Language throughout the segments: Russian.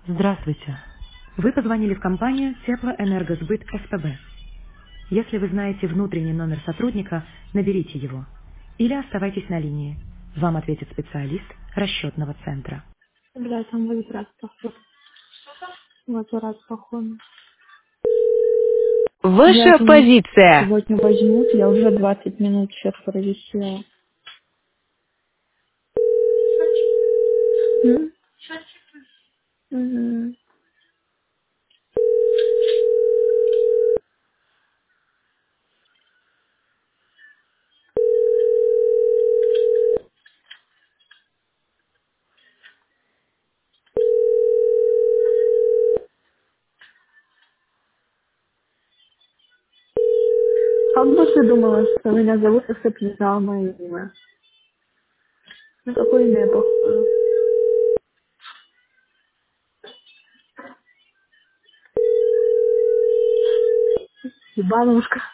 Здравствуйте. Вы позвонили в компанию Теплоэнергосбыт СПБ. Если вы знаете внутренний номер сотрудника, наберите его. Или оставайтесь на линии. Вам ответит специалист расчетного центра. Блядь, он будет раз походу. Вот раз походу. Ваша Блядь, они позиция. сегодня возьмут, я уже 20 минут сейчас провисела. М? Мгм. Как бы ты думала, что меня зовут, если бы не знала мое имя? На какое имя я похожа? Ебанушка.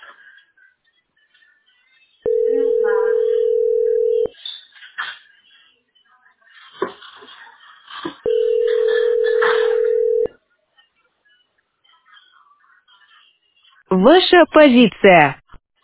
Ваша позиция.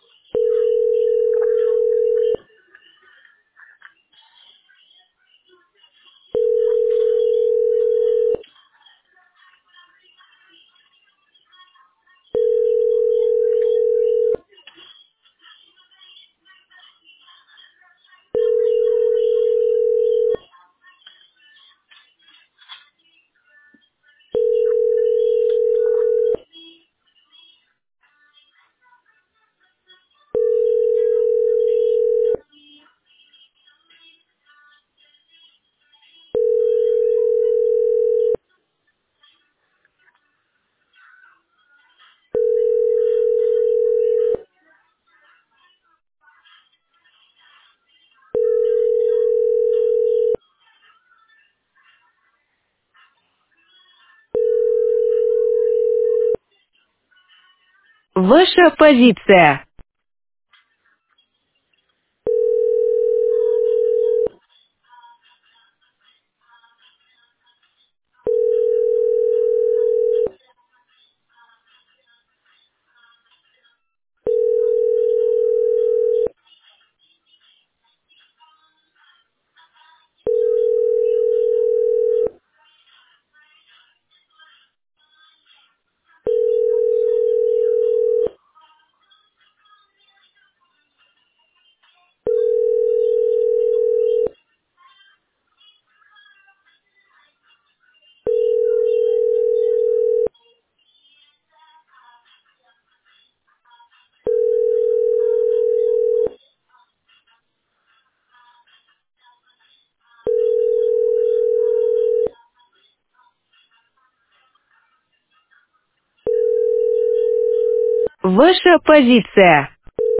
Ваша позиция. Ваша позиция.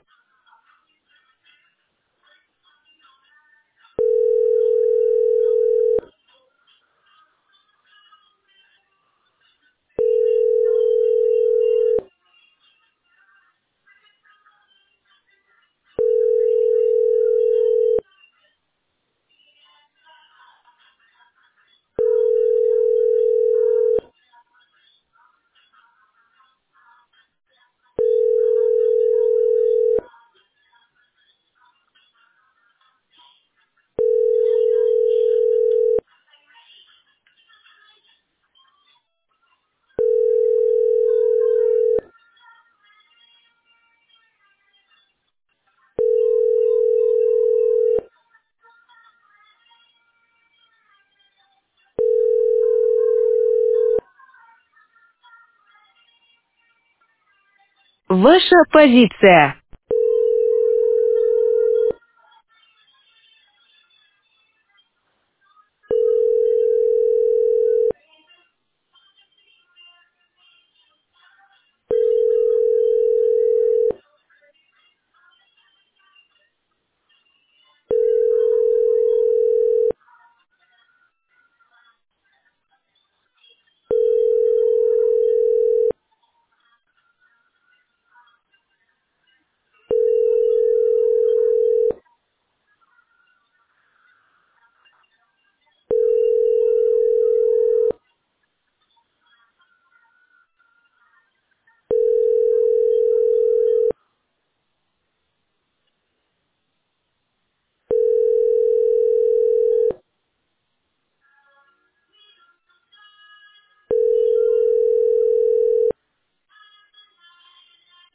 Ваша позиция.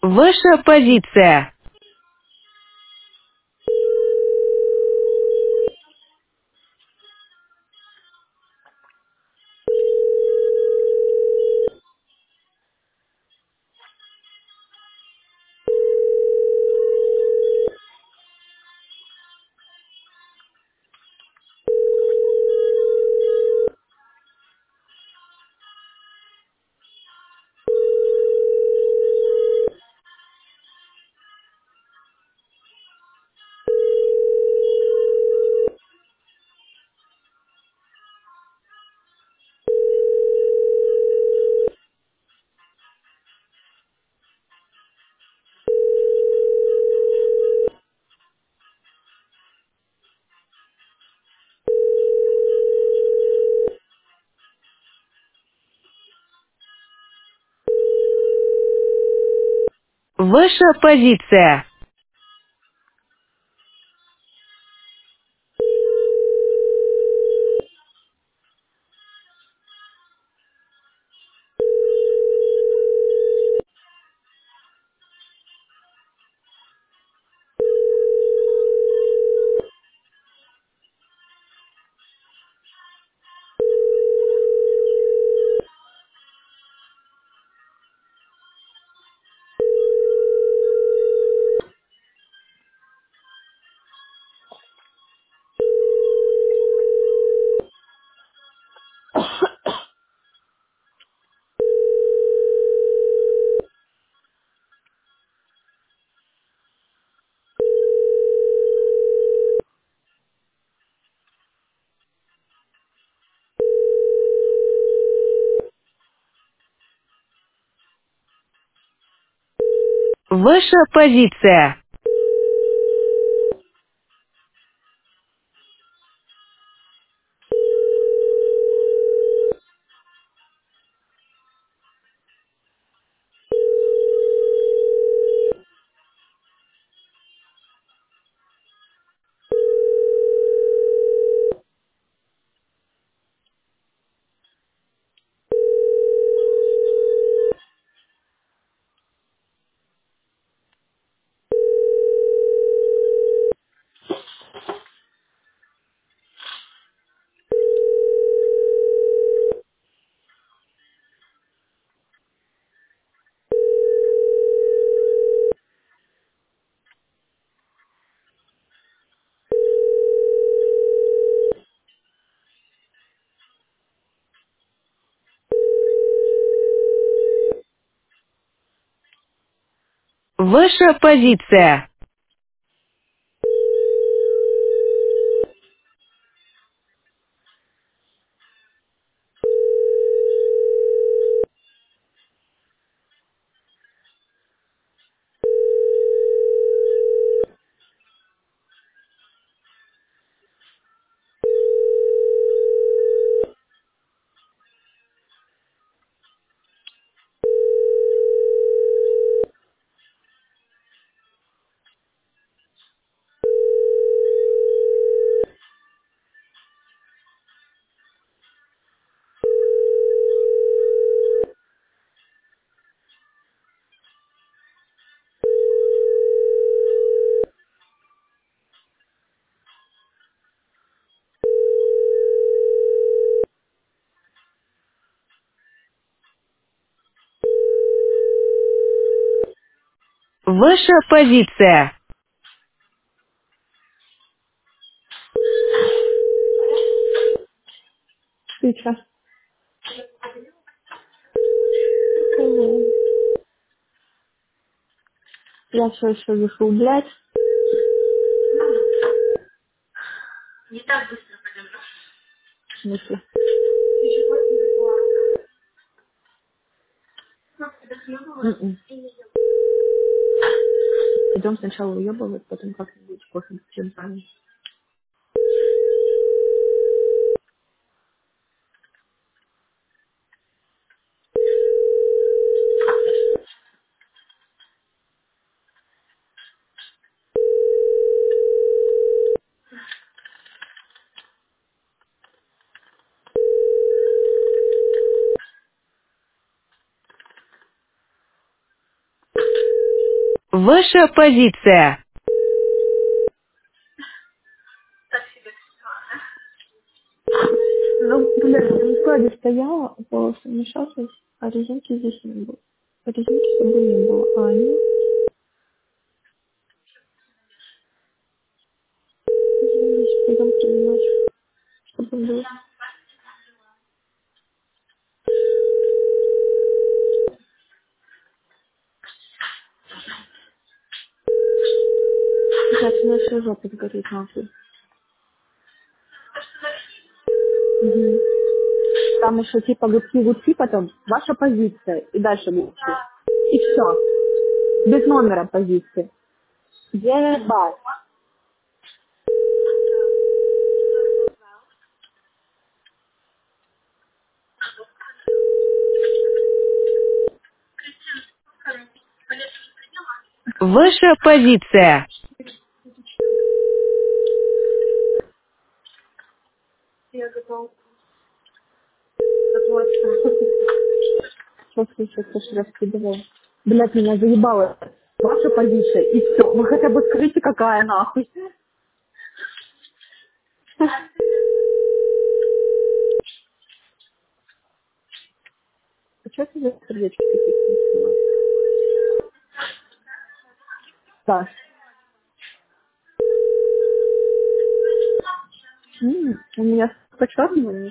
Ваша позиция. Ваша позиция. Ваша позиция. Ваша позиция. Ваша позиция. Сейчас. Мгм. Я все еще вешу, блядь. В смысле? Мгм. Идем сначала уебывать, потом как-нибудь кофе с чем-то. Ваша позиция. Ну, блядь, я на складе стояла, волосы мешался, а резинки здесь не было. Резинки с собой не было, а они... Здесь пойдем принимать, чтобы было. Сейчас у меня все жопа сгорит нахуй. Мгм. Там еще типа гудки, потом ваша позиция, и дальше гудки. И все. Без номера позиции. Ебать. Ваша позиция. Я готова. Что случится, что раскидывал? Блять, меня заебало. Ваша позиция, и все. Вы хотя бы скажите, какая нахуй. А что ты за сердечки такие? Да. У меня столько черного.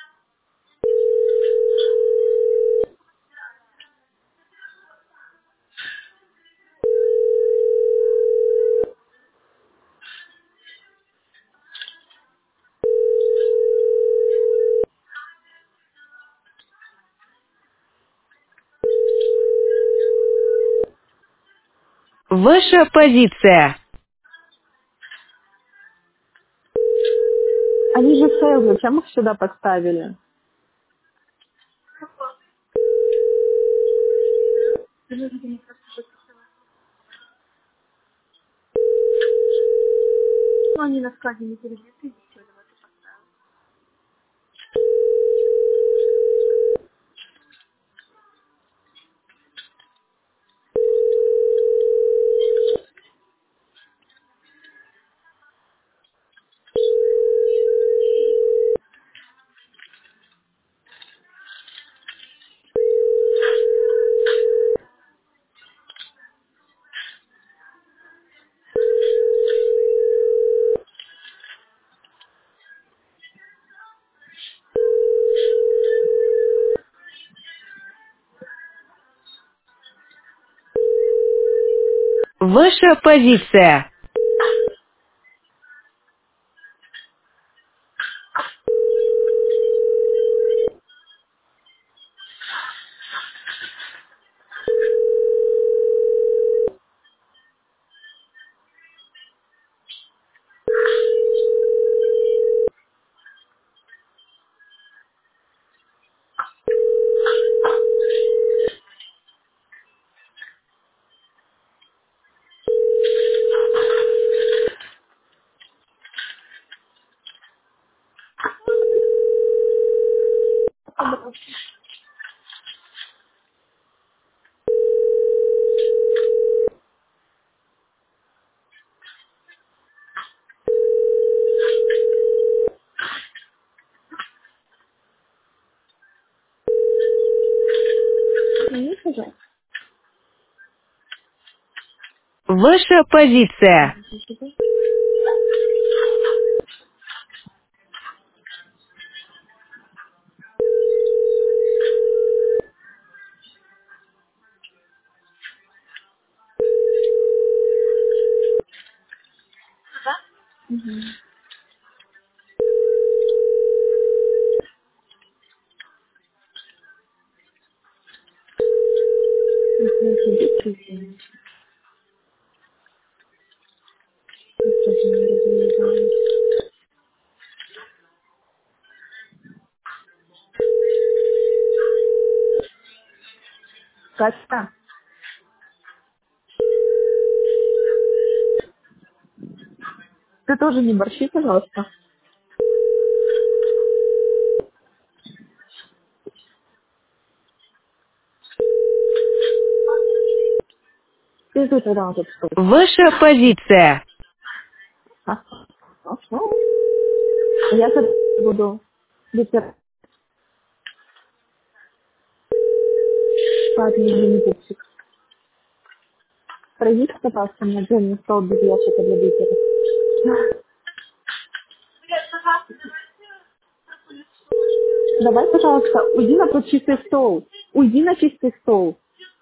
Ваша позиция. Они же сейл, зачем их сюда подставили? Ну, они на складе не перебиты. Ваша позиция. Извини, пожалуйста. Ваша позиция. Катя, ты тоже не борщи, пожалуйста. Свяжу тогда вот эту штуку. Ваша позиция. А? Хорошо. Я тогда буду литер. Минуточек. Пройдите, пожалуйста, на отдельный стол без ящика для бисера. Давай, пожалуйста, уйди на тот чистый стол. Уйди на чистый стол.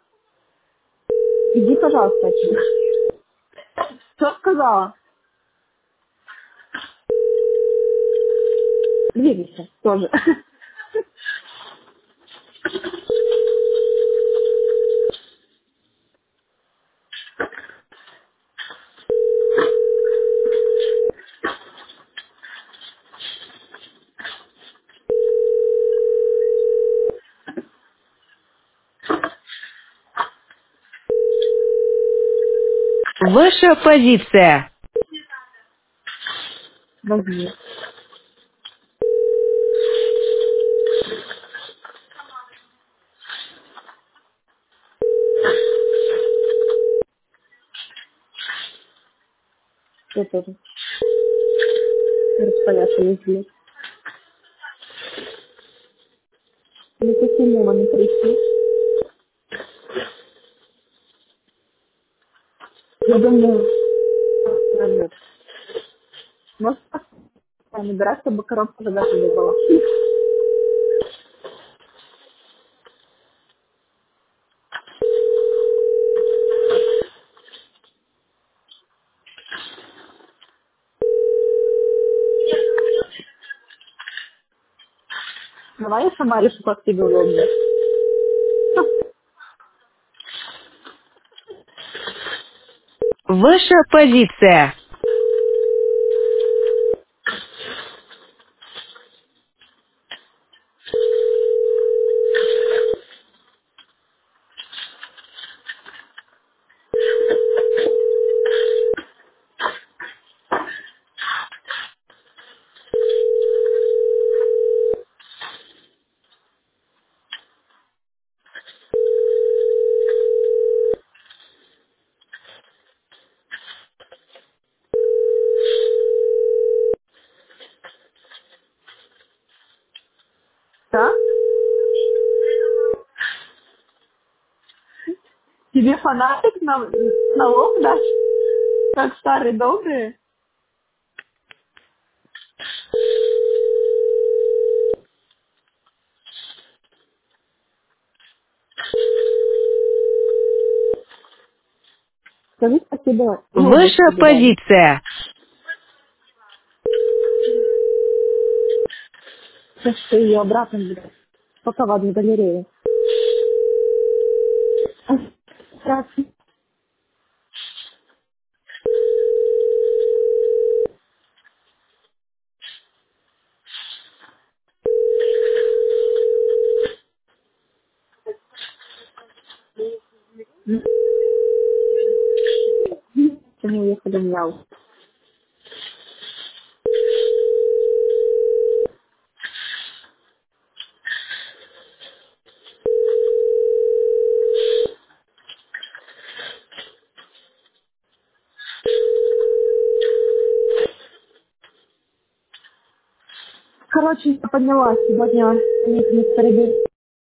Иди, пожалуйста, отсюда. Что сказала? Двигайся тоже. Ваша позиция. Возьми. Я тоже. Распоясу везде. Не посильно не прийти. Я думаю, наверное, может, набирать, чтобы коробка задачи не была. Давай я сама решу, как тебе удобно. Ваша позиция. Да? Тебе фанатик на лоб дать? Как старые добрые? Скажи спасибо Луде, Ваша что дали. позиция. Сейчас ты ее обратно будешь. Пока в одну галерею. Страшно. Они уехали в Яу. Короче, я подняла сегодня у них на